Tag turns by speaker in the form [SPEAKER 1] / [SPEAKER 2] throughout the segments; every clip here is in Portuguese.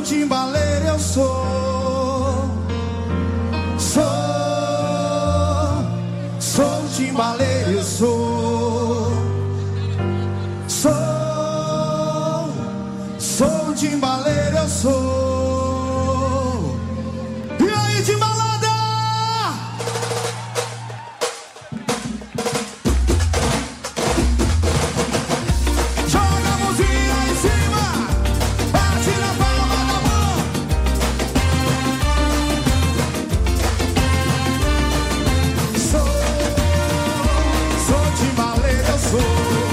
[SPEAKER 1] timbaleiro, eu sou. Sou timbaleiro, eu sou. Sou timbaleiro, eu sou. E aí, timbalada? Joga a mãozinha em cima, bate na palma da mão. Sou timbaleiro, eu sou.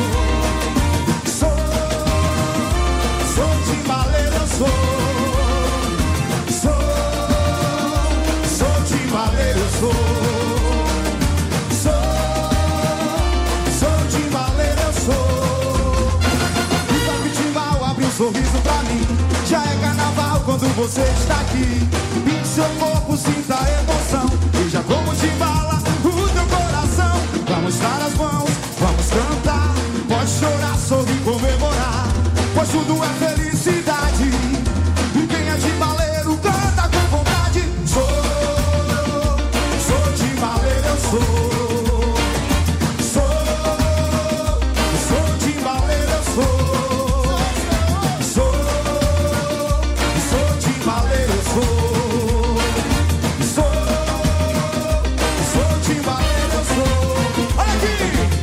[SPEAKER 1] Sou timbaleiro, eu sou. Sou timbaleiro, eu sou. Sou timbaleiro, eu sou. E toque timbal, abre um sorriso pra mim. Já é carnaval quando você está aqui. Em seu corpo sinta a emoção. Veja como timbala o teu coração. Vamos dar as mãos, vamos cantar. Pode chorar, sorrir, comemorar. Pois tudo é felicidade. E quem é timbaleiro canta com vontade. Sou timbaleiro, eu sou. Sou timbaleiro, eu sou. Sou timbaleiro, eu sou. Sou timbaleiro, eu sou. Olha aqui!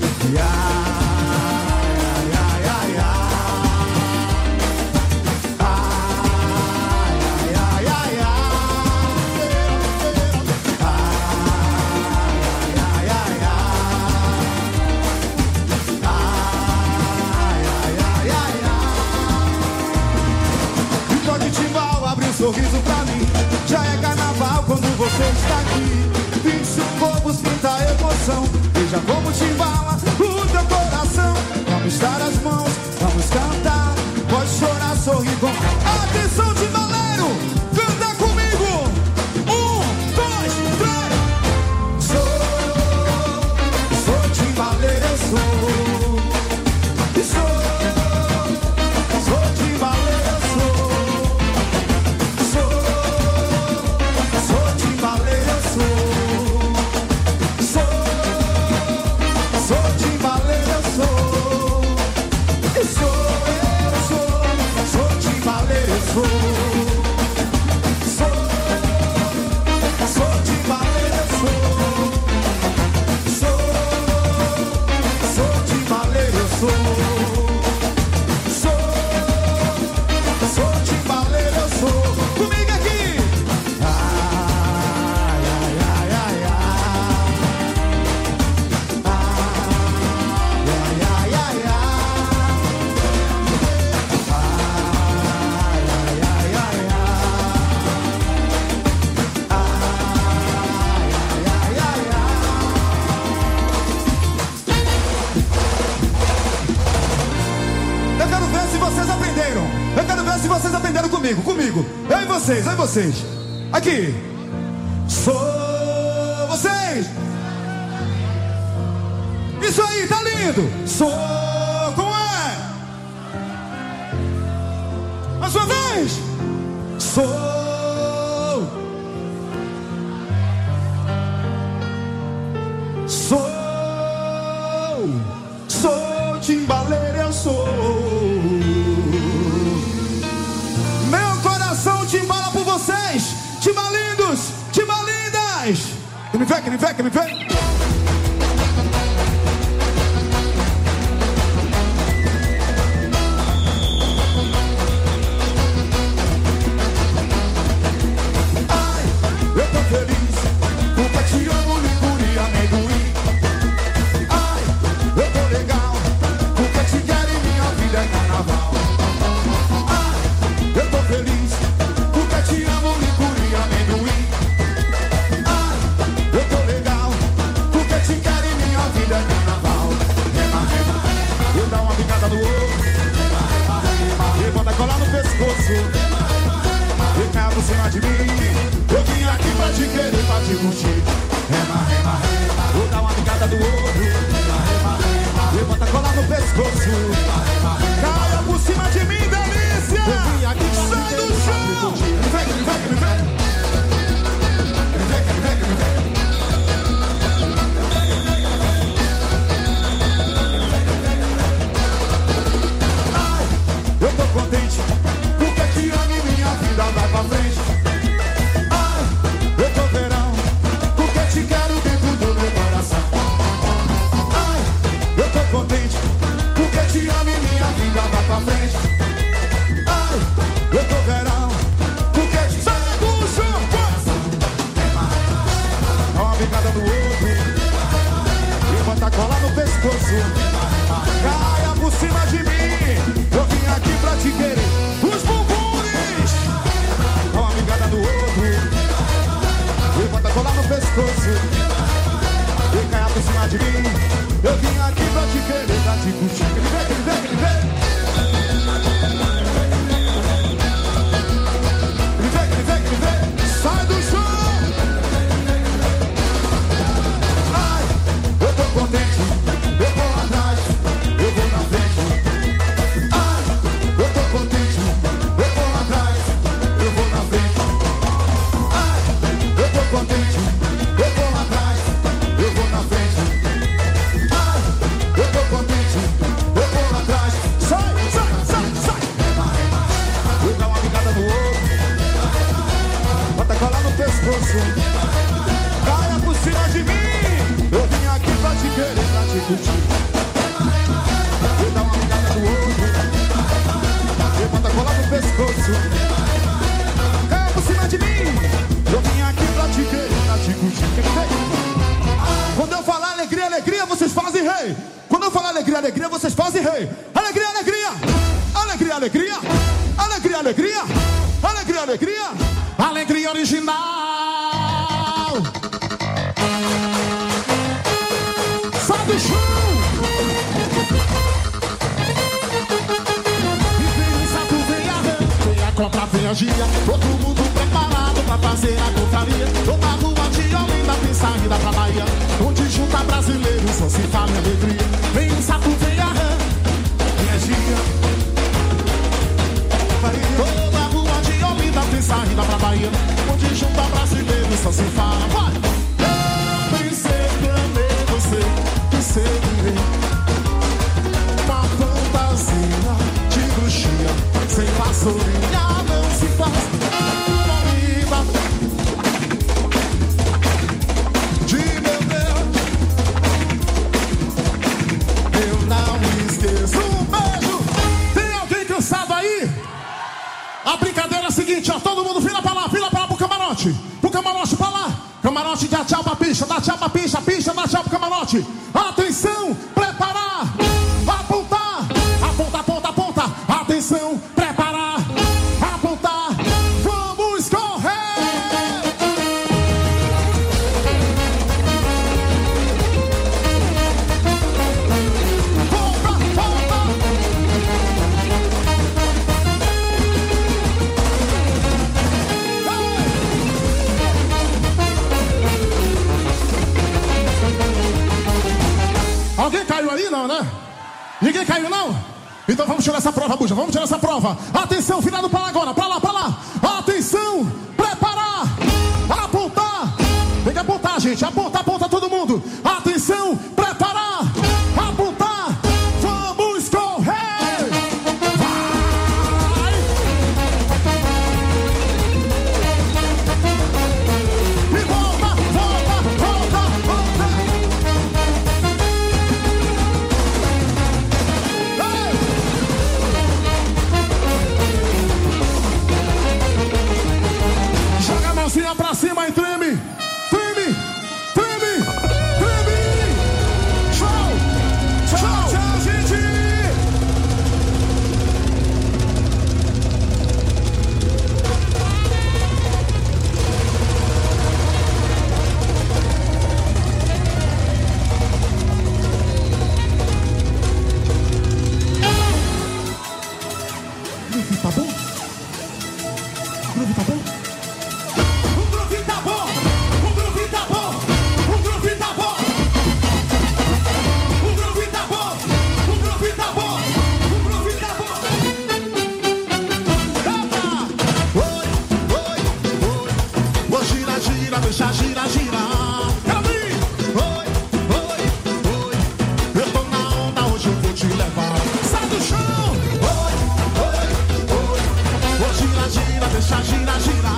[SPEAKER 1] Sorriso pra mim, já é carnaval quando você está aqui. Pinche o corpo, sinta a emoção. Veja como timbala o teu coração. Vamos dar as mãos, vamos cantar. Pode chorar, sorrir com atenção, timbaleiro, canta comigo. 1, 2, 3. Sou timbaleiro, eu sou. Sou timbaleiro, eu sou. Sou timbaleiro, eu sou. Sou timbaleiro, eu sou. Sou timbaleiro, eu sou. Sou timbaleiro, eu sou. Sou timbaleiro, eu sou. Sou timbaleiro, eu sou. Comigo aqui. Ai, ai, ai, ai, ai. Ai, ai, ai, ai. Eu quero ver se vocês aprenderam. Eu quero ver se vocês aprenderam comigo. Eu e vocês. Aqui. Sou vocês. Isso aí, tá lindo. Sou como é? Mais uma vez. Sou timbaleiro, eu sou. Meu coração timbala por vocês. Timbalindos, timbalindas. Que me vê. Eu tô feliz, porque te amo, licor e amendoim. Ai, eu tô legal, porque te quero e minha vida é carnaval. Ai, eu tô feliz, porque te amo, licor e amendoim. Ai, eu tô legal, porque te quero e minha vida é carnaval. Rema, rema, eu dou uma picada no ovo. Levanta a colar no pescoço. E cai por cima de mim. Eu vim aqui pra te querer, pra te curtir. Rema, rema, rema. Vou dar uma picada do outro. Rema, rema, rema. Levanta a cola no pescoço. Caia por cima de mim, delícia. Eu vim aqui pra sai do chão. você. É por cima de mim. Eu vim aqui pra te querer, te curtir. Quando eu falar alegria, alegria, vocês fazem rei. Quando eu falar alegria, alegria, vocês fazem rei. Alegria, alegria. Alegria, alegria. Alegria, alegria. Alegria, alegria. Alegria original. Sai do chão. Compra, vem a gia, todo mundo preparado pra fazer a confraria. Toda rua de Olinda tem saída pra Bahia, onde junta brasileiros, só se fala em alegria. Vem o sapo, vem a rã, vem a gia. Toda rua de Olinda tem saída pra Bahia, onde junta brasileiros, só se fala. Vai! Eu pensei, amei você, pensei em ver uma fantasia de bruxinha, sem vassourinha. De meu Deus, eu não me esqueço. Um beijo. Tem alguém cansado aí? A brincadeira é a seguinte, ó. Todo mundo vira pra lá pro camarote. Pro camarote pra lá. Camarote, dá tchau pra pista, dá tchau pra pista, pista, dá tchau pro camarote. Atenção, preparar, apontar. Aponta, aponta, aponta. Atenção, preparar. Alguém caiu aí, não, né? Ninguém caiu, não? Então vamos tirar essa prova, buja. Vamos tirar essa prova. Atenção, virado pra lá agora. Pra lá, pra lá. Atenção, preparar, apontar. Tem que apontar, gente. Aponta, aponta todo mundo. Atenção, preparar, apontar. Vamos correr. Vai. E volta, volta, volta, volta. Joga a mãozinha pra cima e treme. Treme, treme, treme. Tchau, tchau, tchau, gente. Tá bom? O groove tá bom? O groove tá bom! O groove tá bom! O groove tá bom! O groove tá bom! O groove tá bom! O groove tá bom! Oi, oi, oi! Ô, gira, gira, deixa gira, gira! Quero vir! Oi, oi, oi! Eu tô na onda, hoje eu vou te levar! Sai do chão! Oi, oi, oi! Ô, gira, gira, deixa gira, gira!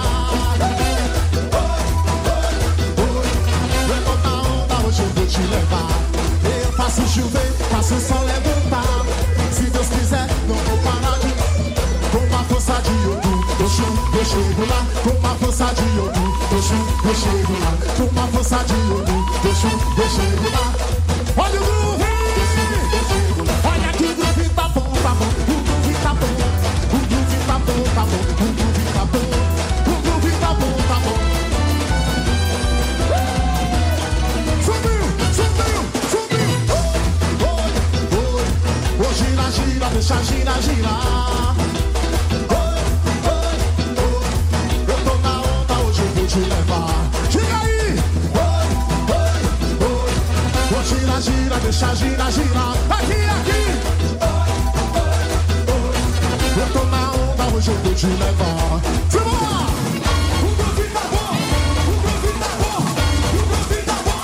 [SPEAKER 1] Te levar. Eu faço chover, faço o sol levantar. Se Deus quiser, não vou parar de. Com a força de Ogum, eu chego lá. Com a força de Ogum, eu chego lá. Com a força de Ogum, eu chego lá. Olha o groove! Olha que o groove tá bom, tá bom. O groove tá bom. O groove tá bom, tá bom. O groove tá bom. O groove tá bom, tá bom. Gira, gira, deixa gira, gira. Oi, oi, oi. Eu tô na onda, hoje eu vou te levar. Diga aí. Oi, oi, oi. Gira, gira, deixa gira, gira. Aqui, aqui. Oi, oi, oi. Eu tô na onda, hoje eu vou te levar. Vamos lá. O groove tá bom. O groove tá bom. O groove tá bom.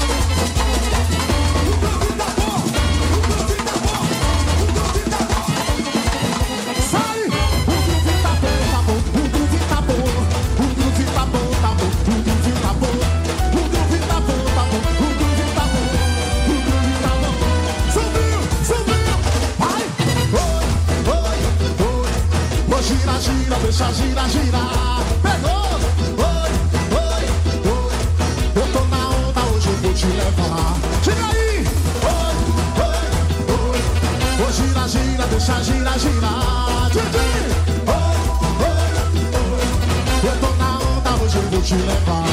[SPEAKER 1] O groove tá bom. O groove tá bom. Sai! O groove tá bom, tá bom. O groove tá bom. O groove tá bom, tá bom. O groove tá bom. O groove tá bom, tá bom. O groove tá bom. O groove tá bom. Subiu, subiu. Vai! Oi, oi, oi. Vou girar, gira, deixa girar, girar. Pegou! Oi, oi, oi. Eu tô na onda, hoje eu vou te levar. Gira aí! Oi, oi, oi. Ô, gira, gira, deixa girar, girar. Didi! Oi, oi, oi. Eu tô na onda, hoje eu vou te levar.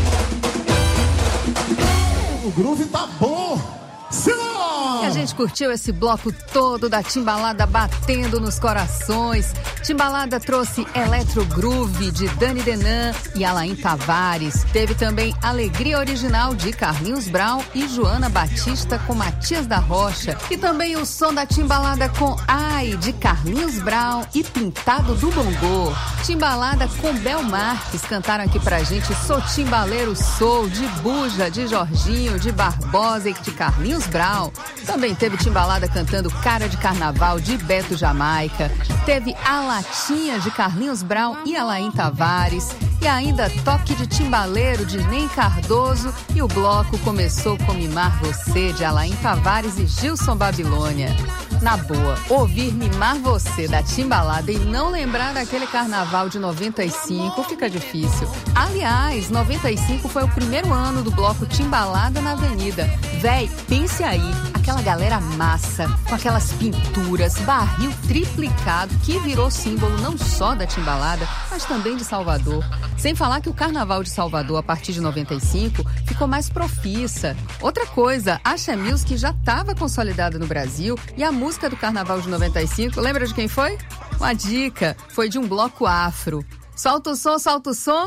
[SPEAKER 1] O groove tá bom.
[SPEAKER 2] E a gente curtiu esse bloco todo da Timbalada batendo nos corações. Timbalada trouxe Electro Groove de Dani Denan e Alain Tavares. Teve também Alegria Original de Carlinhos Brown e Joana Batista com Matias da Rocha. E também o som da Timbalada com Ai de Carlinhos Brown e Pintado do Bongô. Timbalada com Bel Marques cantaram aqui pra gente Sou Timbaleiro Sou, de Buja, de Jorginho, de Barbosa e de Carlinhos Brown. Também teve Timbalada cantando Cara de Carnaval, de Beto Jamaica. Teve A Latinha, de Carlinhos Brown e Alain Tavares. E ainda Toque de Timbaleiro, de Ney Cardoso. E o bloco começou com Mimar Você, de Alain Tavares e Gilson Babilônia. Na boa, ouvir Mimar Você, da Timbalada, e não lembrar daquele carnaval de 95 fica difícil. Aliás, 95 foi o primeiro ano do bloco Timbalada na Avenida. Véi, pense aí, aquela galera massa, com aquelas pinturas, barril triplicado, que virou símbolo não só da Timbalada, mas também de Salvador. Sem falar que o Carnaval de Salvador, a partir de 95, ficou mais profissa. Outra coisa, a Axé Music já estava consolidada no Brasil e a música do Carnaval de 95, lembra de quem foi? Uma dica, foi de um bloco afro. Solta o som, solta o som.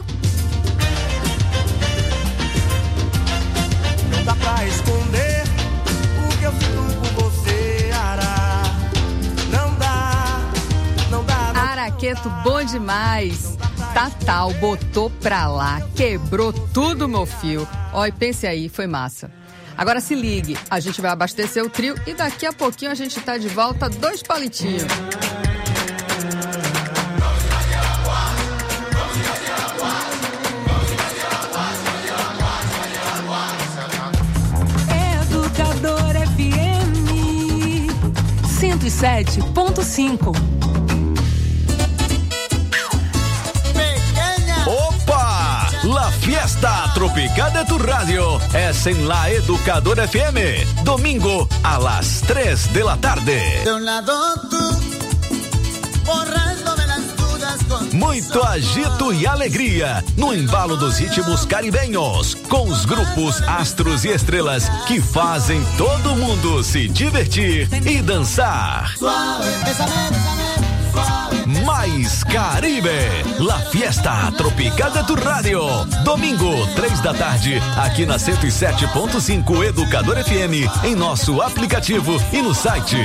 [SPEAKER 3] Não dá pra esconder o que eu sinto por você, Ara. Não dá.
[SPEAKER 2] Araqueto bom demais. Tatal botou pra lá, quebrou tudo, meu fio. Ó, e pense aí, foi massa. Agora se ligue, a gente vai abastecer o trio e daqui a pouquinho a gente tá de volta, 2 palitinhos.
[SPEAKER 4] Educador FM 107.5.
[SPEAKER 5] La Fiesta Tropical de tu Radio es en la Educador FM. Domingo a las 3 de la tarde.
[SPEAKER 6] De un lado tú, borrándome las dudas con
[SPEAKER 5] Muito agito e alegria no embalo dos ritmos caribenhos, com os grupos Astros e Estrelas que fazem todo mundo se divertir e dançar.
[SPEAKER 6] Suave, bésame, bésame, suave.
[SPEAKER 5] Mais Caribe, La Fiesta Tropical de tu Radio. Domingo, 3 da tarde, aqui na 107.5 Educador FM, em nosso aplicativo e no site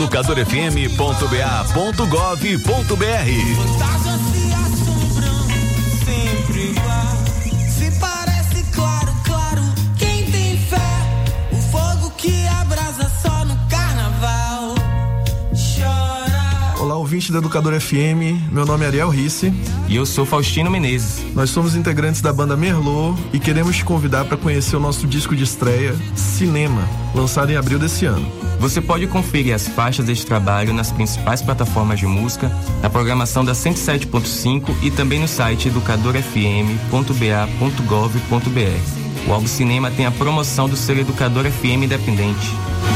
[SPEAKER 5] educadorfm.ba.gov.br.
[SPEAKER 3] Fantasmas se assombram, sempre igual. Se parece claro, claro, quem tem fé, o fogo que abrasa só no carnaval. Chora.
[SPEAKER 7] Olá, ouvinte da Educador FM, meu nome é Ariel Risse.
[SPEAKER 8] E eu sou Faustino Menezes.
[SPEAKER 7] Nós somos integrantes da banda Merlot e queremos te convidar para conhecer o nosso disco de estreia, Cinema, lançado em abril desse ano.
[SPEAKER 8] Você pode conferir as faixas deste trabalho nas principais plataformas de música, na programação da 107.5 e também no site educadorfm.ba.gov.br. O álbum Cinema tem a promoção do selo Educador FM Independente.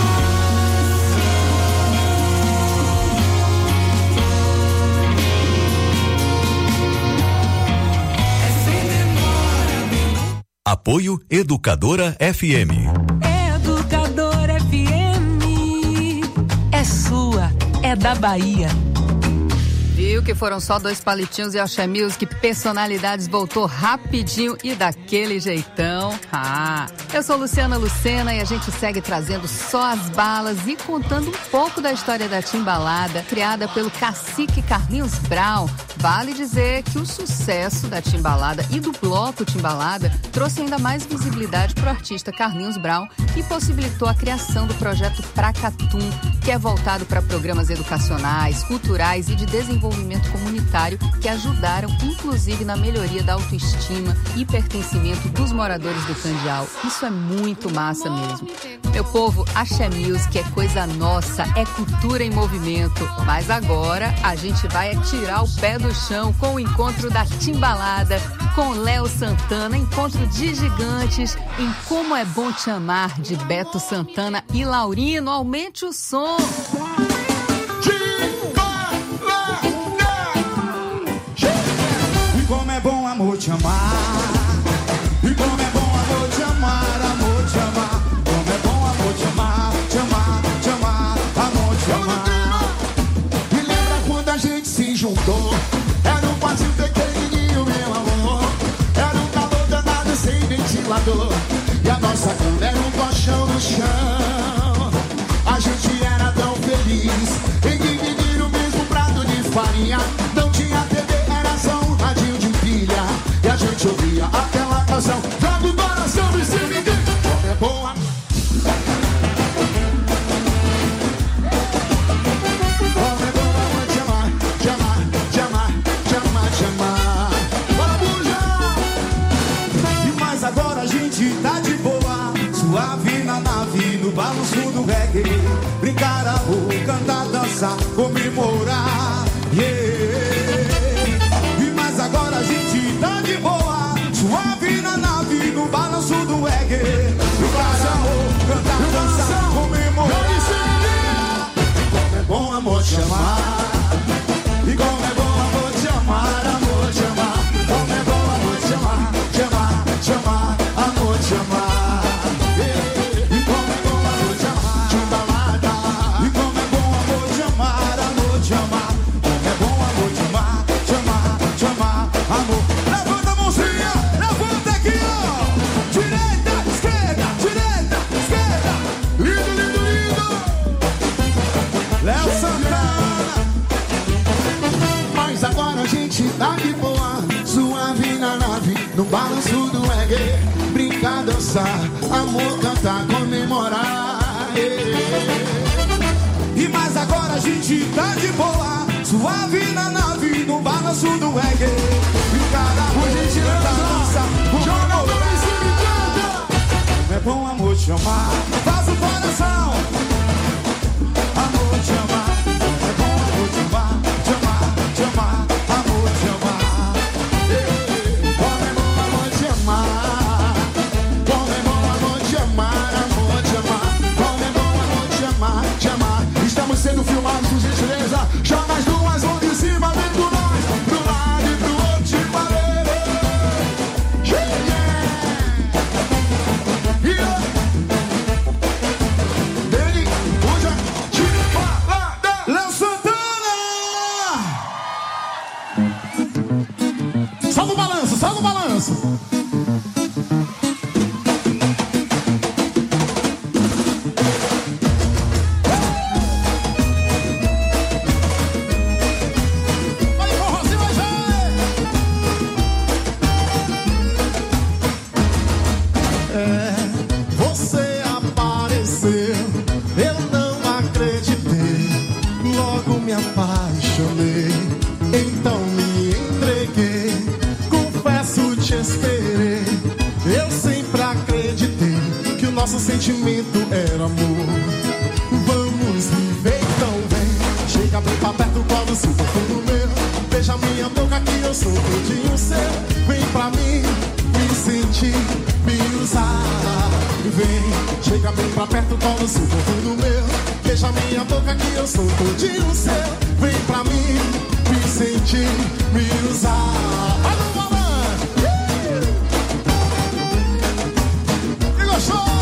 [SPEAKER 5] Apoio Educadora FM.
[SPEAKER 4] Educador FM é sua, é da Bahia.
[SPEAKER 2] Viu que foram só 2 palitinhos e a Axé Music Personalidades voltou rapidinho e daquele jeitão. Eu sou Luciana Lucena e a gente segue trazendo só as balas e contando um pouco da história da Timbalada, criada pelo cacique Carlinhos Brown. Vale dizer que o sucesso da Timbalada e do bloco Timbalada trouxe ainda mais visibilidade para o artista Carlinhos Brown e possibilitou a criação do projeto Pracatum, que é voltado para programas educacionais, culturais e de desenvolvimento comunitário que ajudaram, inclusive, na melhoria da autoestima e pertencimento dos moradores do Candial. Isso é muito massa mesmo. Meu povo, Axé Music é coisa nossa, é cultura em movimento. Mas agora a gente vai tirar o pé do chão com o encontro da Timbalada, com Léo Santana, encontro de gigantes em Como é Bom Te Amar, de Beto Santana e Laurino. Aumente o som.
[SPEAKER 1] E como é bom, amor, te amar. E como é bom, amor, te amar, amor, te amar. Como é bom, amor, te amar, te amar, te amar, amor, te amar. E lembra quando a gente se juntou? Era um quartinho pequenininho, meu amor. Era um calor danado sem ventilador. E a nossa cama era um colchão no chão. A gente era tão feliz em dividir o mesmo prato de farinha. Não tinha TV, era só um radinho de pilha. E a gente ouvia aquela canção. Joga o coração e se ninguém. Como é boa. Como é bom, amor, te amar, te amar, te amar, te amar, te amar. Bora, buja! E mais agora a gente tá de boa, suave na nave, no balanço do reggae. Brincar, amor, cantar, dançar, comemorar, yeah. E mais agora a gente tá de boa, suave na nave, no balanço do reggae. Brincar, amor, cantar, dançar, comemorar. Como é bom, amor, te amar. E como é bom, amor, te amar, amor, te amar. Como é bom, amor, te amar, te amar, te amar, amor, te amar. E como é bom, amor, te amar, Timbalada. E como é bom, amor, te amar, amor, te amar. Como é bom, amor, te amar, te amar, te amar, amor. Levanta a mãozinha, levanta aqui, ó. Direita, esquerda, esquerda. Lindo, lindo, lindo. Léo Santana. Mas agora a gente tá de boa, suave na nave, no balanço do reggae. Brincar, dançar, amor, cantar, comemorar, yeah. E mais agora a gente tá de boa, suave na nave, no balanço do reggae. Brincar, amor, cantar, dançar, comemorar. É bom, amor, te amar. Faz o coração. Amor, te amar. É bom, amor, te amar, te amar, te amar, amor, te amar. Como é bom, amor, te amar. Como é bom, amor, te amar, amor, te amar. Como é bom, amor, te amar, te amar. Estamos sendo filmados, por gentileza. Joga as duas mãos em cima, vem com nós. Pro lado e pro outro, te parei. Dele, hoje, Timbalada. Léo Santana. Salva o balanço, salva o balanço. Vai, forrozinho, vai, você apareceu, eu não acreditei, logo me apaixonei, então me entreguei, confesso te esperei, eu sempre acreditei que o nosso sentimento era amor, vamos viver, então vem, chega bem pra perto, cola o seu corpo no meu, beija minha boca que eu sou todinho seu, vem pra mim, me sentir, me usar. Vem, chega bem pra perto, cola o seu corpo no meu, beija minha boca que eu sou todinho seu. Vem pra mim, me sentir, me usar. Olha o balanço! Que gostoso!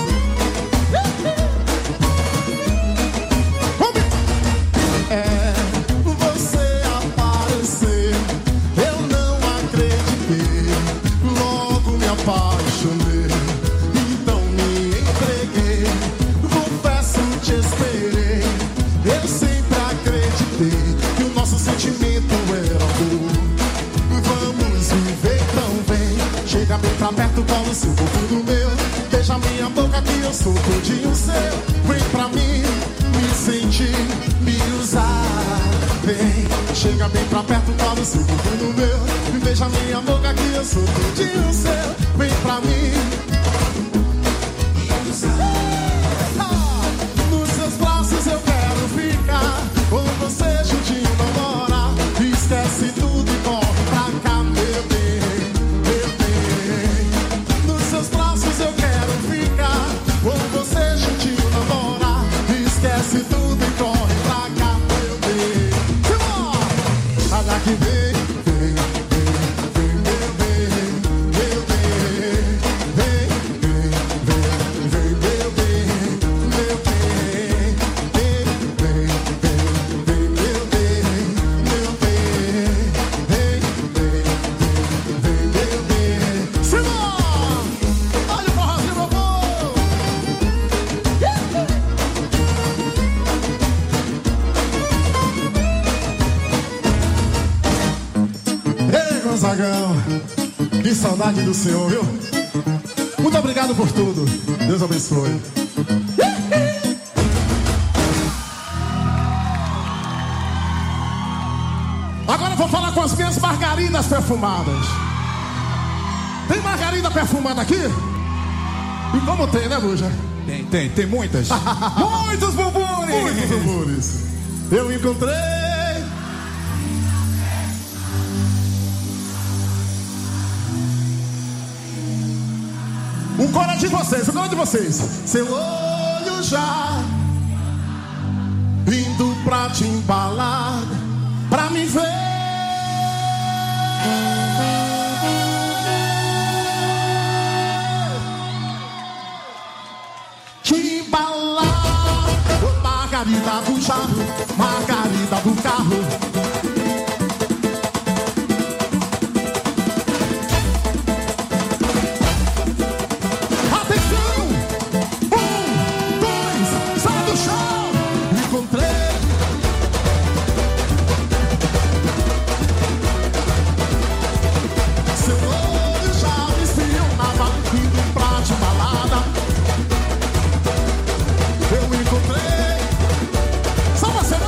[SPEAKER 1] Você apareceu, eu não acreditei, logo me apaixonei, então me entreguei, confesso te esperei, eu sempre acreditei que o nosso sentimento era amor, chega bem pra perto, fala o seu corpo no meu. Me beija minha boca que eu sou tudinho seu. Vem pra mim. Nos seus braços eu quero ficar. Com você juntinho namorar. Esquece tudo e corre pra cá, meu bem, meu bem. Nos seus braços eu quero ficar. Com você juntinho namorar. Esquece tudo e corre pra cá, meu bem. Olha que vem, vem, vem, vem, meu bem, meu bem. Vem, vem, vem, vem, meu bem, meu bem. Vem, vem, vem, vem, meu bem, meu bem. Vem, vem, vem, vem, meu bem. Simão! Olha o forrozinho, meu povo! Ei, Gonzagão, que saudade do senhor, viu? Muito obrigado por tudo. Deus abençoe. Agora eu vou falar com as minhas margaridas perfumadas. Tem margarida perfumada aqui? E como tem, né, Buja?
[SPEAKER 9] Tem muitas. Muitos bumbunes.
[SPEAKER 1] Muitos amores. Eu encontrei. Um coro é de vocês, um coro é de vocês. Seu olho já indo pra te embalar, pra me ver. Te embalar. Ô, Margarida do jarro, Margarida do carro. Só você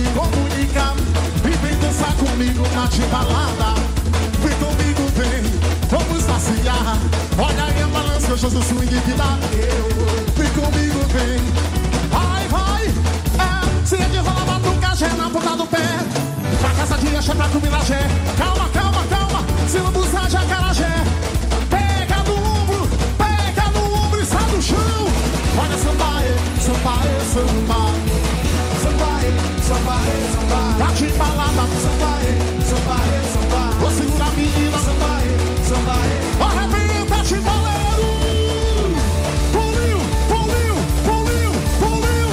[SPEAKER 1] comunicar e vem dançar comigo na timbalada. Vem comigo, vem, vamos passear. Olha aí a balança, hoje do swing que dá. Vem comigo, vem, vai, vai. Se é de rola, batucagé na ponta do pé. Pra casa de axé, pra combinar jé. Calma, calma, calma, se não buscar jacarajé. Pega no ombro e sai do chão. Olha samba, samba, samba. Samba, samba, samba. Tá de balada, samba, samba, samba. Vou segurar a menina, samba, samba. Arrebenta, chimbaleiro. Pulinho, pulinho, pulinho, pulinho.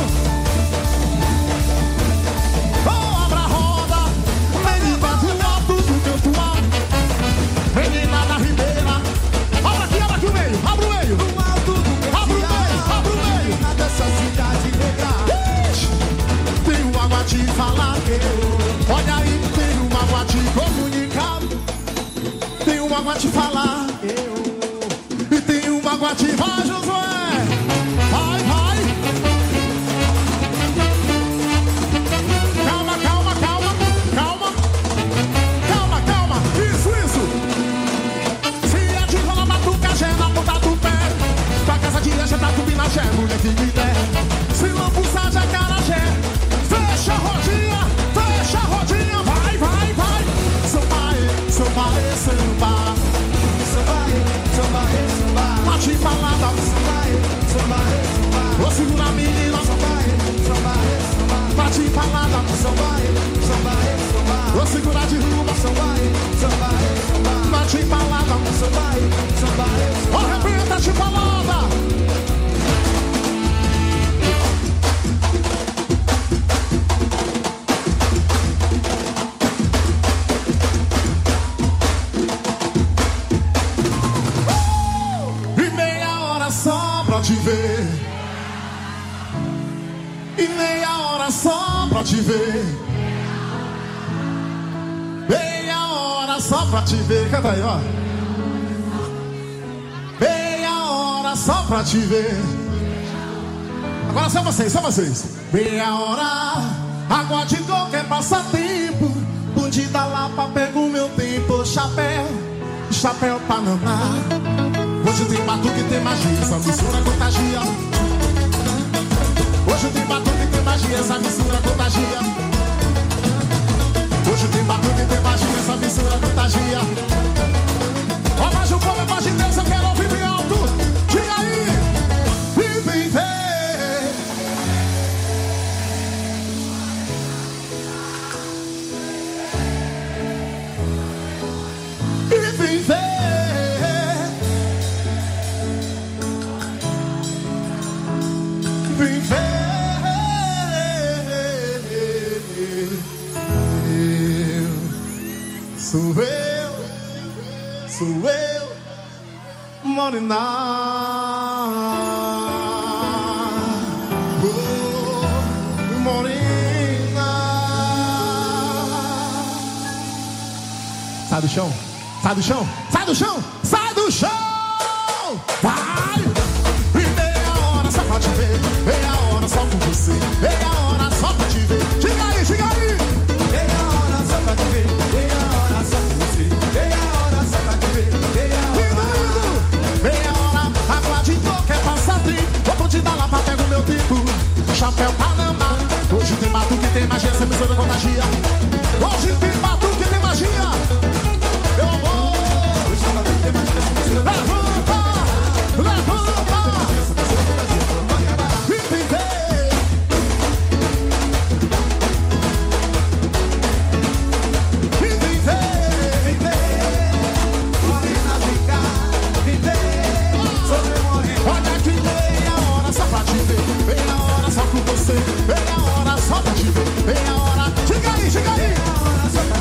[SPEAKER 1] Oh, abra a roda, menina do alto do canto alto. Menina da Ribeira. Abre aqui o meio, abre o meio. Do alto do canto alto. Abre o meio. Dessa cidade legal. Tenho água a te falar. Olha aí, tenho água a te comunicar. Tenho água a te falar. E tenho água a te... Vai, Josué. Vai, vai. Calma, calma, calma. Calma. Calma, calma. Isso, isso. Se é de rola, batucagé na ponta do pé. Pra casa de leite, pra tubinagé, mulher que me der. Se lambuçar, jacarajé. Fecha a rodinha, vai, vai, vai. Samba, samba, samba. Samba, samba, samba. Bate balada, samba, samba, samba. Vou segurar a menina, samba, samba, samba. Bate balada, samba, samba, samba. Vou segurar de rua, samba, samba, samba. Bate balada, samba, samba, samba. Arrebenta de balada. Te ver. E meia hora só pra te ver. Meia hora só pra te ver. Canta aí, ó. Meia hora só pra te ver. Agora só vocês, só vocês. Meia hora, água de coco é passatempo. Bandida Lapa, pega o meu tempo. Chapéu, chapéu Panamá. Hoje tem batuque e tem magia, essa mistura contagia. Hoje tem batuque e tem magia, essa mistura contagia. Hoje tem batuque e tem magia, essa mistura contagia. Ó, mas o povo é voz de Deus, eu quero ouvir bem alto. Diga aí, e vem ver. E vem ver. Sou eu, morena. Oh, morena. Sai do chão, sai do chão, sai do chão, sai do chão. Vai! E meia hora só pra te ver. Meia hora só com você. Meia hora só pra te ver. Diga aí, diga aí. Meia hora só pra te ver. Meia hora só com você. Meia hora só pra te ver. Meia hora, água de coco é passatempo. Vou te dar lá pra pegar o meu tempo. Chapéu Panamá. Hoje tem batuque, tem magia, essa mistura contagia. Hoje tem batuque, tem magia. Meu amor. Hoje tem batuque, tem magia, essa mistura contagia. Levanta, levanta. E vem ver. E vem ver. Vem ver. Morena, vem cá. Vem ver. Sobre morrer. Olha que meia hora só pra te ver. Meia hora só com você. Meia hora só pra te ver. Meia hora. Chega aí, chega aí. Meia hora só pra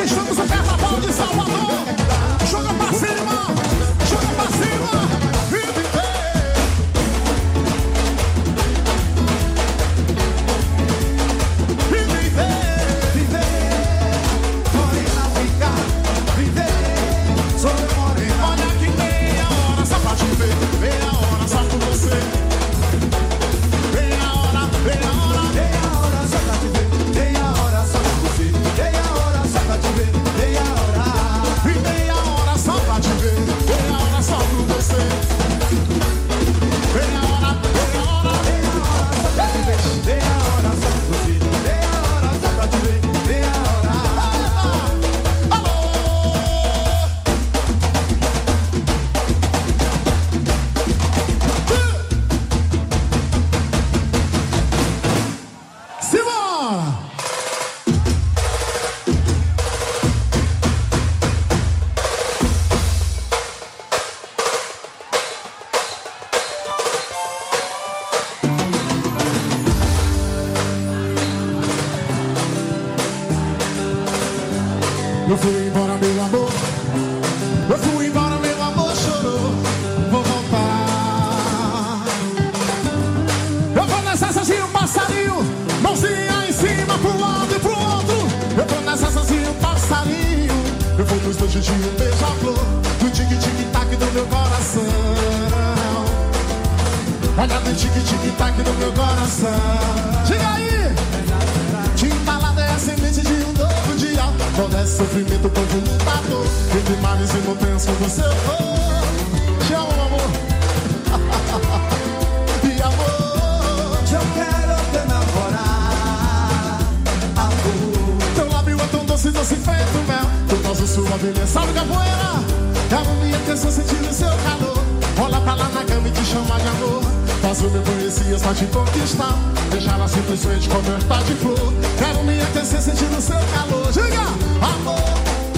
[SPEAKER 1] estamos no Carnaval de Salvador. Joga pra cima, joga pra cima. Eu fui embora, meu amor. Eu fui embora, meu amor, chorou. Vou voltar. Eu vou nessa sozinho, um passarinho. Mãozinha em cima, pro lado e pro outro. Eu vou nessa sozinho, um passarinho. Eu vou no instante de um beija-flor. No tic-tic-tac do meu coração. Olha no tic-tic-tac do meu coração. Diga aí! Timbalada é a semente de um novo dia. Fornece sofrimento, povo lutador. Entre mares e montanhas com você eu vou. Te amo, amor. E amor, eu quero te namorar. Amor, teu lábio é tão doce, doce feito mel. Teu nosso sua beleza, salve capoeira. Quero minha atenção, sentir o seu calor. Rola pra lá na cama e te chama de amor. Faz o meu conhecias pra te conquistar. Deixar ela simplesmente coberta de flor. Quero me aquecer sentindo o seu calor. Diga, amor.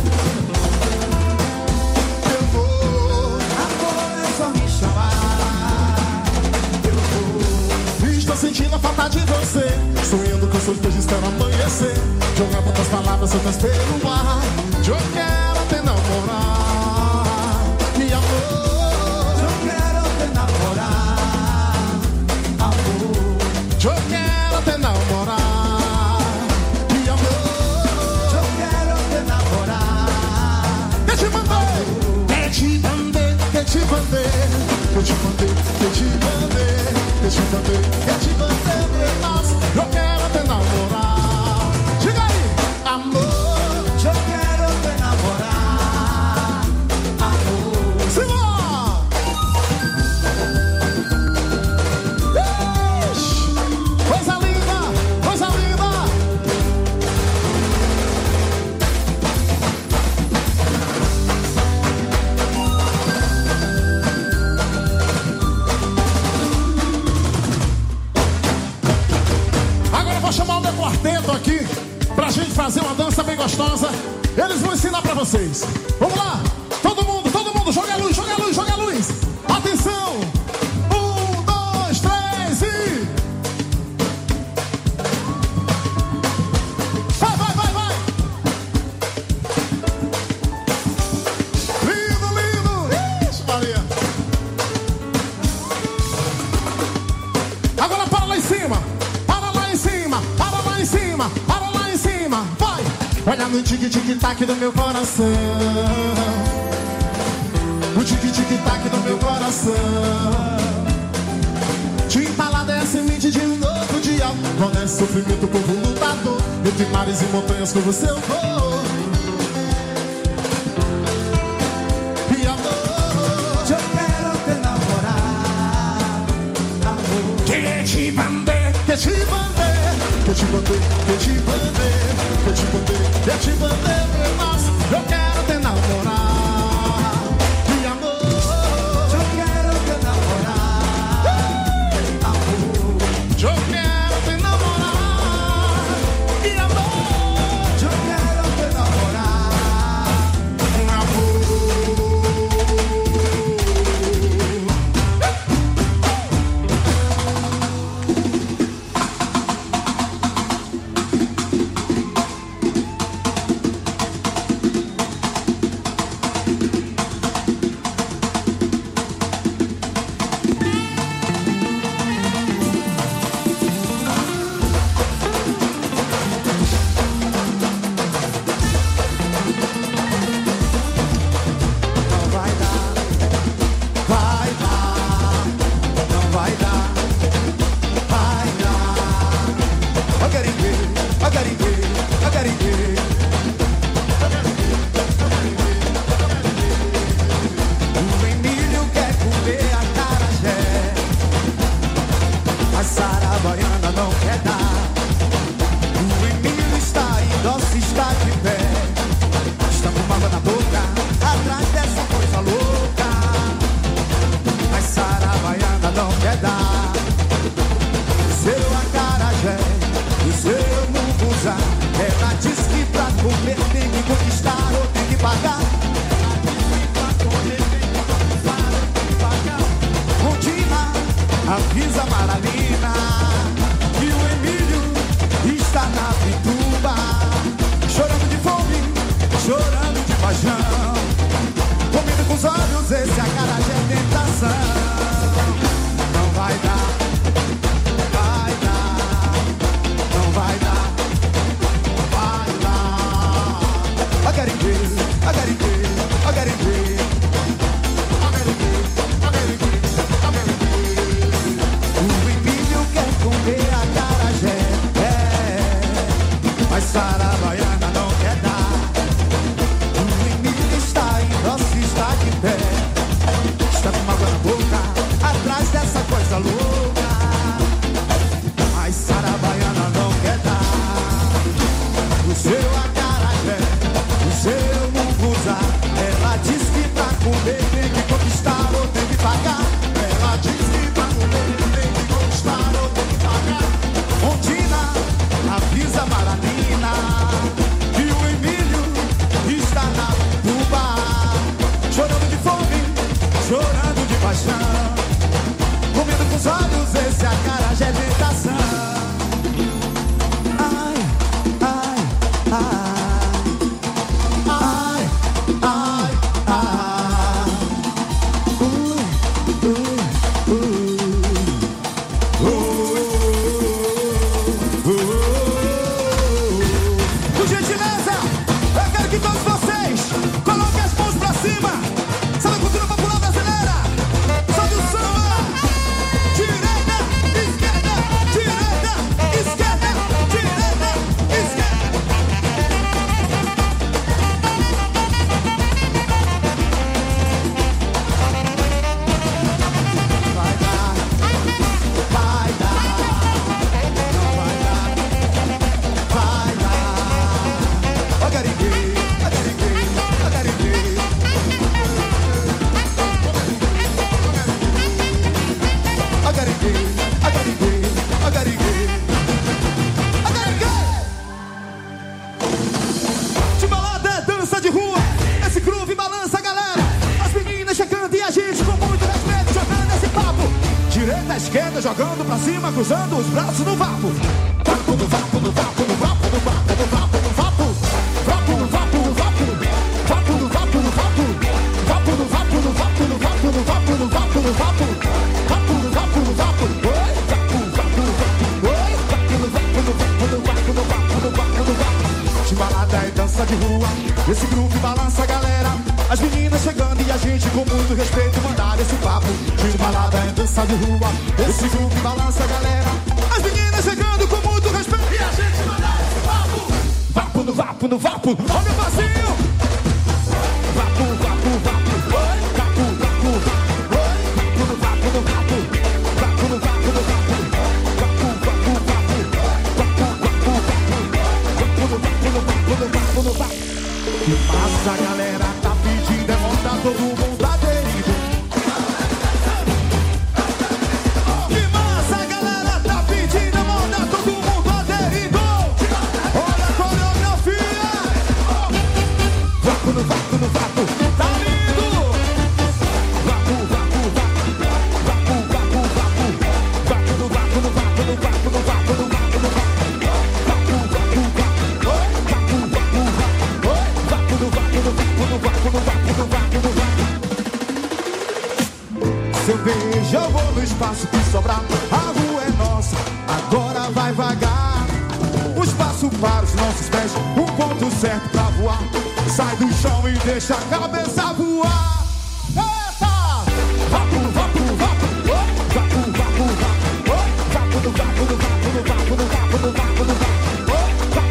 [SPEAKER 1] Eu vou. Amor, é só me chamar. Eu vou. Estou sentindo a falta de você. Sonhando com seus beijos, espero amanhecer. Jogar tantas palavras, eu espero o ar. Eu quero te namorar. Me amor. Eu quero te namorar. E amor, eu quero te namorar. Que te mandei, que te mandei, que te mandei, que te mandei, que te mandei, que te mandei, que te mandei. Nossa, eu quero te namorar. Diga aí, amor, eu quero te namorar. Amor, Simão. Coisa linda, coisa linda. Agora eu vou chamar o meu quarteto aqui pra gente fazer uma dança bem gostosa. Eles vão ensinar pra vocês. Vamos lá, todo mundo, joga a luz, joga a luz, joga a luz. Atenção, 1, 2, 3 e... Agora para lá em cima, para lá em cima, para lá em cima, para lá em cima, vai! Olha no tic-tic-tac do meu coração. O tic-tic-tac do meu coração. Timbalada é a semente de um novo dia. Fornece sofrimento, povo lutador. Entre mares e montanhas com você eu vou. E amor, eu quero te namorar. Amor, que te mandei, que te mandei, que te mandei, que te mandei, que te mandei, que te mandei. Nossa, eu quero te namorar. E amor, eu quero te namorar. Amor, eu quero te namorar. E amor, eu quero te namorar. Amor. O Emílio quer comer acarajé, mas Sara Baiana não quer dar. O Emílio está indo, se está de pé, está com água na boca, atrás dessa coisa louca, mas Sara Baiana não quer dar. O seu acarajé, o seu munguzá, ela diz que pra comer tem que conquistar ou tem que pagar. Continua, avisa a Maralina que o Emílio está na Pituba, chorando de fome, chorando de paixão, comendo com os olhos esse acarajé é tentação. Não vai dar, vai dar, não vai dar, vai dar. I gotta get, I gotta get, I gotta get. O Emílio quer comer acarajé, mas Sara Baiana não quer dar. O Emílio está indo, se está de pé, está com água na boca, atrás dessa coisa louca, mas Sara Baiana não quer dar. O seu acarajé, o seu munguzá, ela diz que pra comer tem que conquistar ou tem que pagar. Ela diz que pra comer tem que conquistar ou tem que pagar. Ondina, avisa a Maralina que o Emílio está na Pituba, chorando de fome, chorando de paixão, comendo com os olhos esse acarajé é tentação. Ai, ai, ai, ai, ai, ai. Por gentileza, eu quero que todos vocês coloquem as mãos pra cima. Sabe a cultura popular brasileira? Sobe o samba. Direita, esquerda, direita, esquerda, direita, esquerda. Vai dar, vai dar, não vai dar, vai dar. I gotta get, I gotta get, I gotta get. I gotta get, I gotta get, I gotta get. I gotta get. Timbalada é dança de rua, esse groove balança a galera. As meninas chegando e a gente com muito respeito jogando esse papo. Direita, esquerda, jogando pra cima, cruzando os braços no vapo. Vapo no vapo, no vapo, no vapo, no vapo, no vapo, no vapo. Vapo no vapo, no vapo, vapo no vapo, no vapo. Vapo no vapo, no vapo, no vapo, no vapo, no vapo, no vapo. Vapo no vapo, no vapo. Oi, vapo, vapo, vapo. Oi, vapo no vapo, no vapo, no vapo, no vapo, no vapo, no vapo. Timbalada é dança de rua, esse grupo balança a galera. As meninas chegando e a gente com muito respeito mandar esse papo. Timbalada é dança de rua, esse grupo balança a galera. As meninas chegando com muito respeito e a gente mandar esse papo. Vapo no vapo, no vapo, olha o passinho. Vapo, vapo, vapo, oi, vapo, vapo, vapo, oi, vapo no vapo, no vapo, vapo no vapo, no vapo, vapo, vapo, vapo, vapo, vapo, vapo, vapo no vapo, no vapo, no vapo. Que massa, a galera tá pedindo, é montar todo mundo aderido. Que massa, a galera tá pedindo, é montar todo mundo aderido. Olha a coreografia. Vapo no vapo, no vapo, tá lindo. Vapo, vapo, vapo, vapo, vapo, vapo. Vapo no vapo, no vapo, no vapo, no vapo, no vapo, no vapo. Vapo, vapo, vapo, oi, vapo, vapo, vapo, oi, vapo no vapo, no vapo, no vapo, no vapo, no vapo, no vapo. Se eu beijo, eu vou no espaço que sobrar. A rua é nossa, agora vai vagar. O espaço para os nossos pés, um ponto certo pra voar. Sai do chão e deixa a cabeça voar. Eita! Vapo, vapo, vapo, oi, vapo, vapo, vapo, oi, vapo no vapo, no vapo, no vapo, no vapo, no vapo, no vapo, oi, vapo.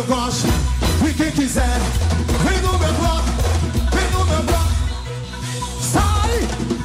[SPEAKER 1] gosto. E quem quiser, vem no meu bloco, vem no meu bloco. Sai!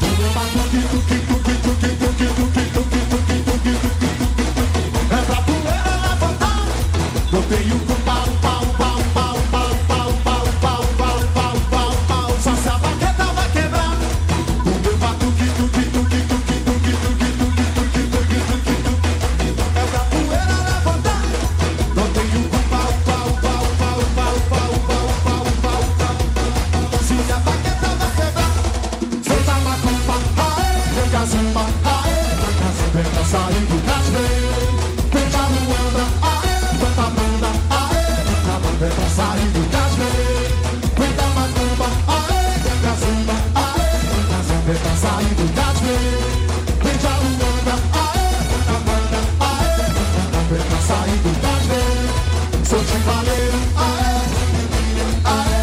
[SPEAKER 1] É pra poeira levantar. Botei o pau, pau, pau, pau, pau, pau, pau, pau, pau, pau, pau, pau. Só se a baqueta vai quebrar. O meu batuque, tuque, tuque, tuque, tuque, tuque, tuque, tuque, tuque, tuque, tuque. É pra poeira levantar. Botei o pau, pau, pau, pau, pau, pau, pau, pau, pau, pau. Se a baqueta vai quebrar. Solta a macumba, aê, vem cá zumba, aê, vem cá sair do cajueiro. Vem cá Luanda, aê, vem cá banda, aê, vem cá sair do cajueiro. Vem cá macumba, aê, vem cá zumba, aê, vem cá sair do cajueiro. Vem cá Luanda, aê, vem cá banda, aê, vem cá sair do cajueiro. Sou timbaleiro, aê, aê.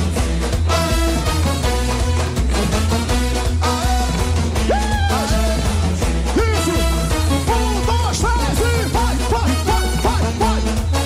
[SPEAKER 1] Isso! 1, 2, 3 e vai, vai, vai, vai, vai!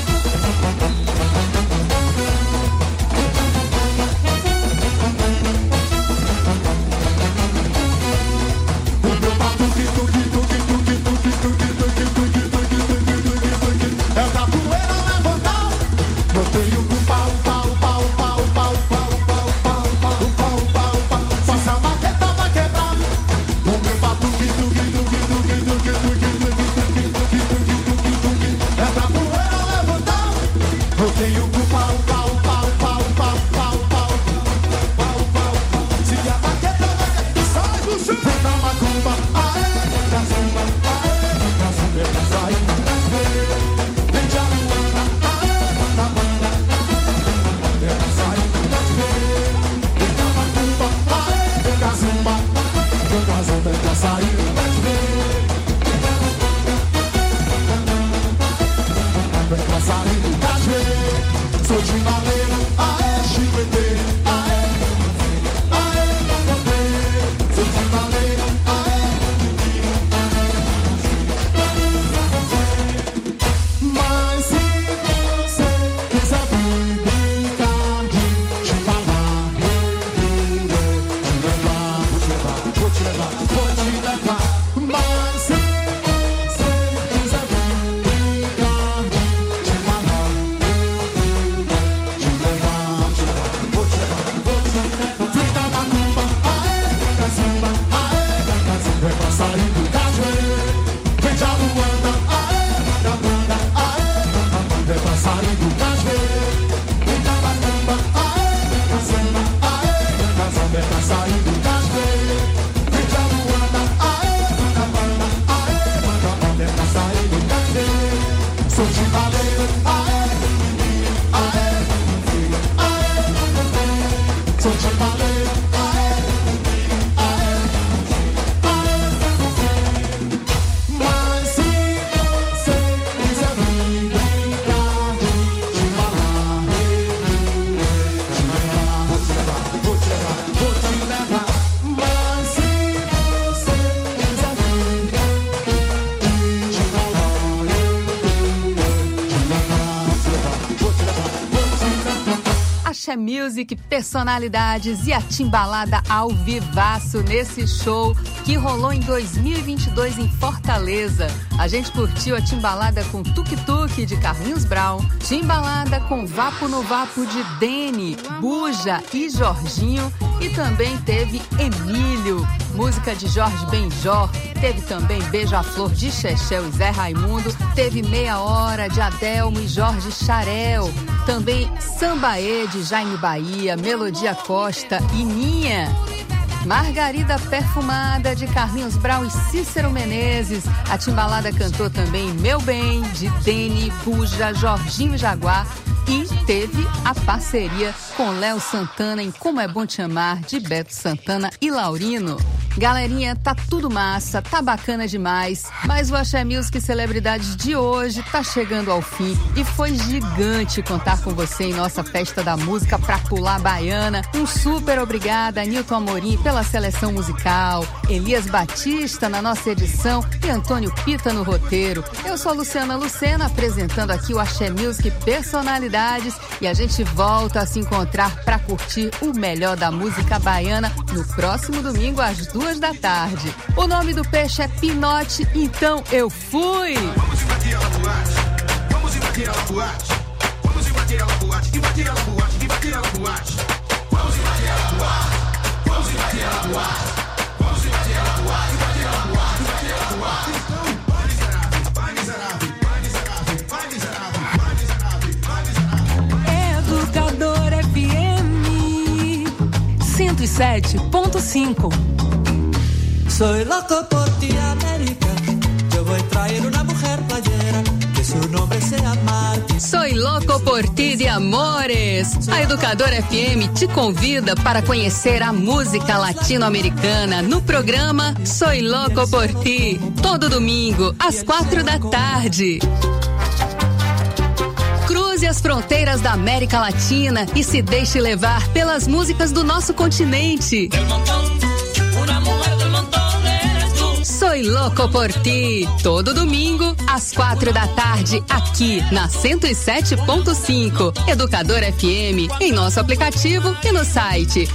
[SPEAKER 1] O meu batuque, tuque, tuque, tuque, tuque, tuque, tuque, tuque, tuque, tuque, tuque, tuque. É o da poeira levantar. Botei o pau, pau, pau, pau, pau, pau, pau, pau, pau, pau, pau, pau. Se a baqueta vai quebrar. O meu batuque, tuque, tuque, tuque, tuque, tuque, tuque, tuque, tuque, tuque, tuque, tuque. É pra poeira levantar. Botei o pau, pau, pau, pau, pau, pau, pau, pau, pau. Se a baqueta vai quebrar. Sai do chão. Vem cá macumba, aê, vem cá zumba, aê, vem cá zumba, vem cá sair do cajueiro. Vem cá Luanda, aê, vem cá banda, vem cá sair do cajueiro. Vem cá macumba, aê, vem cá zumba, vem cá zumba, vem cá sair do cajueiro. Vem cá sair do cajueiro. Sou timbaleiro, aê, chicoteiro, aê, aê, sou timbaleiro, aê. Mas se você quiser vir brincar de chimbalar, vou te levar, vou te levar. Mas se você quiser vir brincar de chimbalar, vou te levar, vou te levar. Vem cá macumba, aê, vem cá zumba, aê, vem cá zumba, vem cá sair do cajueiro. Vem cá Luanda, aê, vem cá banda, aê, vem cá sair do cajueiro. Vem cá macumba, aê, vem cá zumba, aê, vem cá zumba, vem cá sair do cajueiro. Vem cá Luanda, aê, vem cá banda, aê, vem cá sair do cajueiro. Sou timbaleiro, aê, aê, aê. Sou timbaleiro, aê, aê, aê. Mas se você quiser vir brincar de chimbalar, vou te levar, vou te levar, vou te levar. Mas se você quiser vir de chimbalar, vou te levar, vou te levar.
[SPEAKER 2] Axé Music, personalidades e a timbalada ao vivaço nesse show que rolou em 2022 em Fortaleza. A gente curtiu a timbalada com Tuk Tuk de Carlinhos Brown, timbalada com Vapo no Vapo de Dene, Buja e Jorginho, e também teve Emílio, música de Jorge Benjor. Teve também Beija-Flor de Chechel e Zé Raimundo, teve Meia Hora de Adelmo e Jorge Charel, também Sambaê de Jaime Bahia, Melodia Costa e Ninha. Margarida Perfumada de Carlinhos Brown e Cícero Menezes. A timbalada cantou também Meu Bem de Dene, Buja, Jorginho Jaguar e teve a parceria com Léo Santana em Como é Bom Te Amar, de Beto Santana e Laurino. Galerinha, tá tudo massa, tá bacana demais, mas o Axé Music Celebridades de hoje tá chegando ao fim e foi gigante contar com você em nossa festa da música pra pular baiana. Um super obrigada a Nilton Amorim pela seleção musical, Elias Batista na nossa edição e Antônio Pita no roteiro. Eu sou a Luciana Lucena, apresentando aqui o Axé Music Personalidades, e a gente volta a se encontrar pra curtir o melhor da música baiana no próximo domingo às 2 da tarde. O nome do peixe é Pinote, então eu fui!
[SPEAKER 1] Vamos invadir a boate, vamos invadir a boate, vamos invadir a boate, invadir a boate, invadir a boate, vamos invadir a boate, vamos invadir a boate, vamos invadir a boate, invadir a boate, invadir a boate. Então, vai miserável, vai miserável, vai miserável, vai miserável, vai miserável, vai miserável.
[SPEAKER 4] Educador FM 107.5.
[SPEAKER 6] Soy loco por ti, América. Yo voy a traer una mujer playera, que su nombre sea Martín.
[SPEAKER 2] Soy louco por ti de amores. A Educadora FM te convida para conhecer a música latino-americana no programa Soy louco por ti, todo domingo às 4 da tarde. Cruze as fronteiras da América Latina e se deixe levar pelas músicas do nosso continente. Soy louco por ti, todo domingo às 4 da tarde aqui na 107.5 Educadora FM, em nosso aplicativo e no site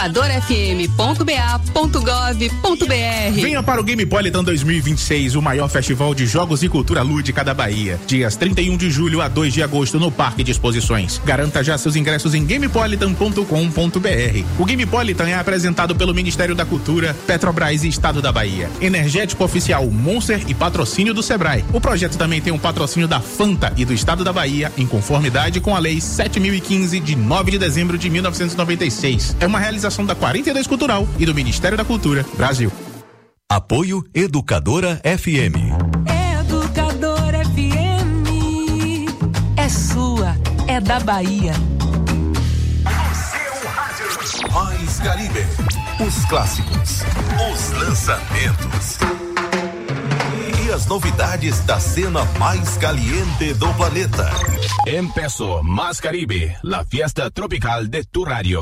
[SPEAKER 2] educadorafm.ba.gov.br.
[SPEAKER 10] Venha para o Gamepolitan 2026, o maior festival de jogos e cultura lúdica da Bahia. Dias 31 de julho a 2 de agosto no Parque de Exposições. Garanta já seus ingressos em gamepolitan.com.br. O Gamepolitan é apresentado pelo Ministério da Cultura, Petrobras e Estado da Bahia. Energético Oficial Monster e patrocínio do Sebrae. O projeto também tem um patrocínio da Fanta e do Estado da Bahia, em conformidade com a Lei 7.015, de 9 de dezembro de 1996. É uma realização da 42 Cultural e do Ministério da Cultura, Brasil.
[SPEAKER 5] Apoio Educadora FM.
[SPEAKER 4] Educadora FM é sua, é da Bahia.
[SPEAKER 5] Mais Caribe. Os clássicos, os lançamentos e as novidades da cena mais caliente do planeta.
[SPEAKER 11] Empezó Más Caribe, la fiesta tropical de tu radio.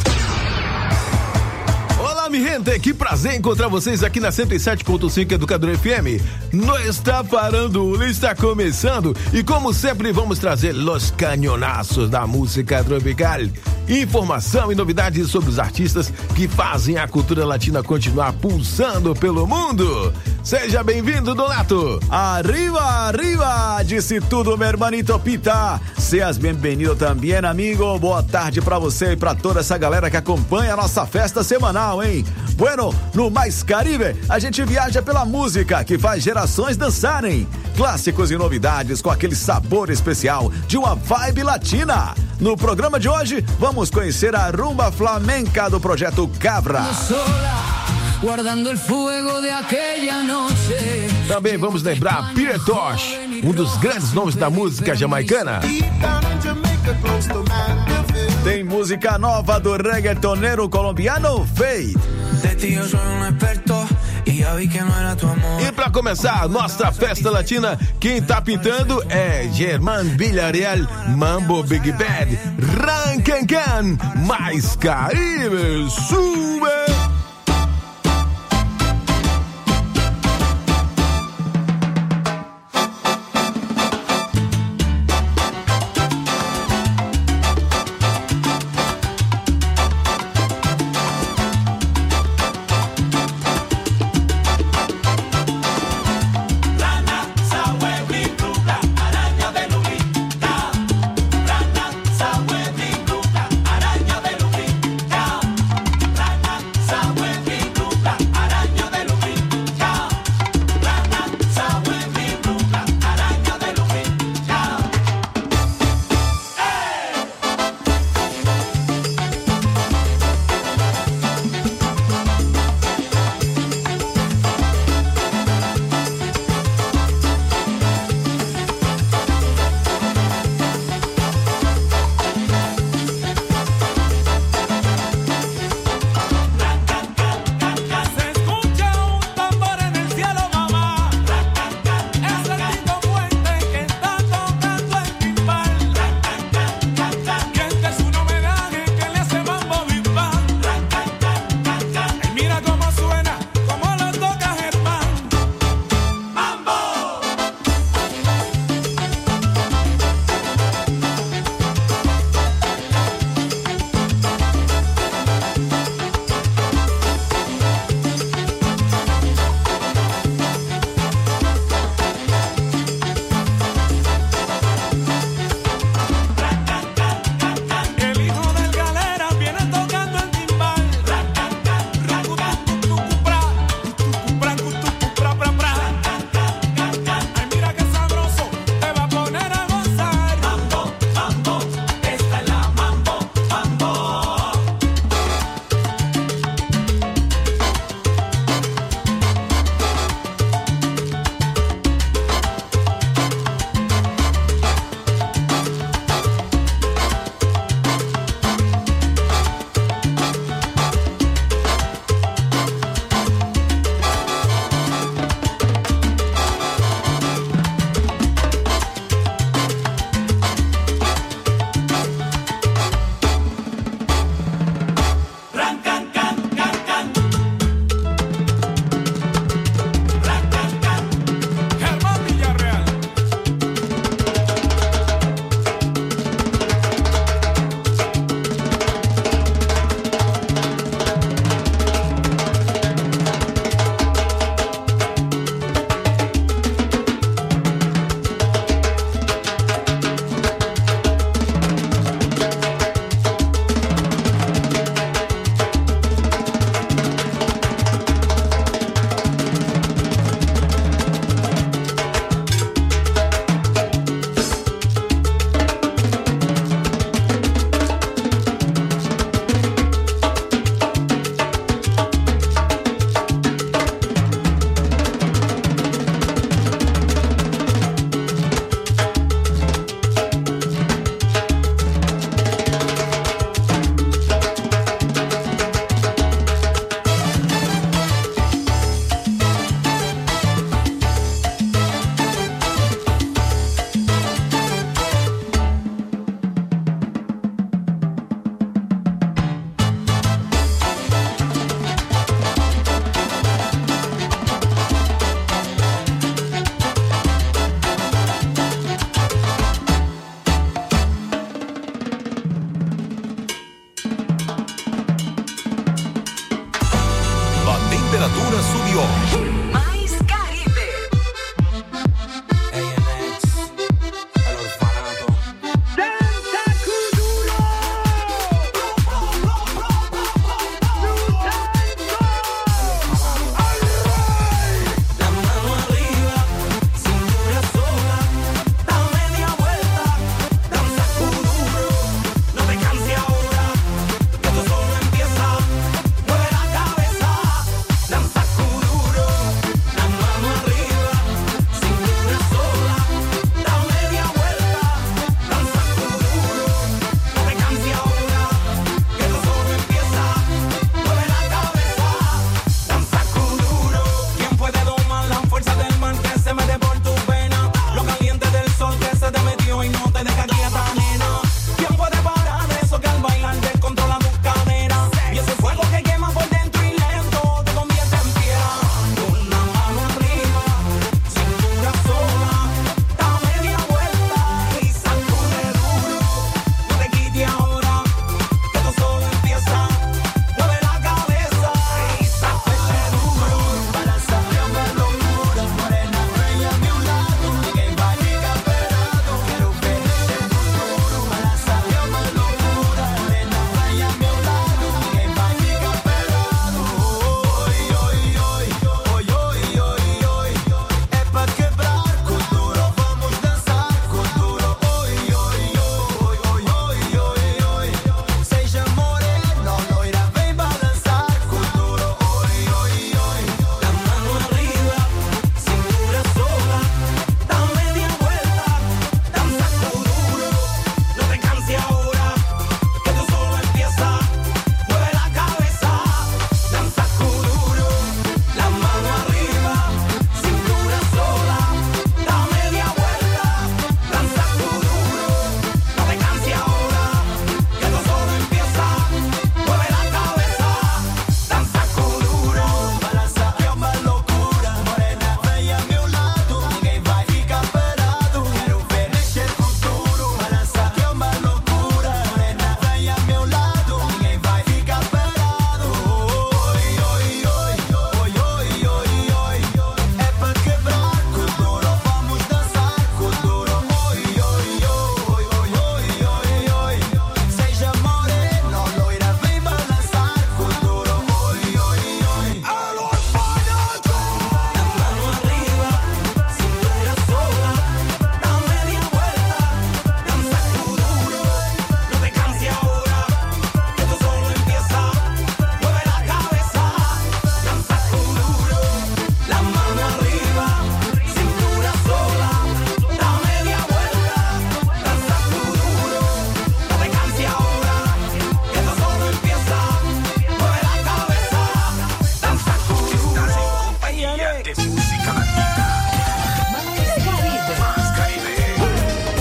[SPEAKER 12] Olá, mi gente, que prazer encontrar vocês aqui na 107.5 Educador FM. Não está parando, está começando e como sempre vamos trazer os canhonaços da música tropical. Informação e novidades sobre os artistas que fazem a cultura latina continuar pulsando pelo mundo. Seja bem-vindo, Donato.
[SPEAKER 13] Arriba, arriba, disse tudo, meu hermanito Pita. Seas bem-vindo também, amigo. Boa tarde pra você e pra toda essa galera que acompanha a nossa festa semanal, hein? Bueno, no Mais Caribe, a gente viaja pela música que faz gerações dançarem. Clássicos e novidades com aquele sabor especial de uma vibe latina. No programa de hoje, vamos conhecer a rumba flamenca do projeto Cabra.
[SPEAKER 12] Também vamos lembrar Peter Tosh, um dos grandes nomes da música jamaicana.
[SPEAKER 13] Tem música nova do reggaetoneiro colombiano Fade.
[SPEAKER 12] E pra começar a nossa festa latina, quem tá pintando é Germán Villarreal, Mambo Big Bad, Rancancan, Mais Caribe, sube!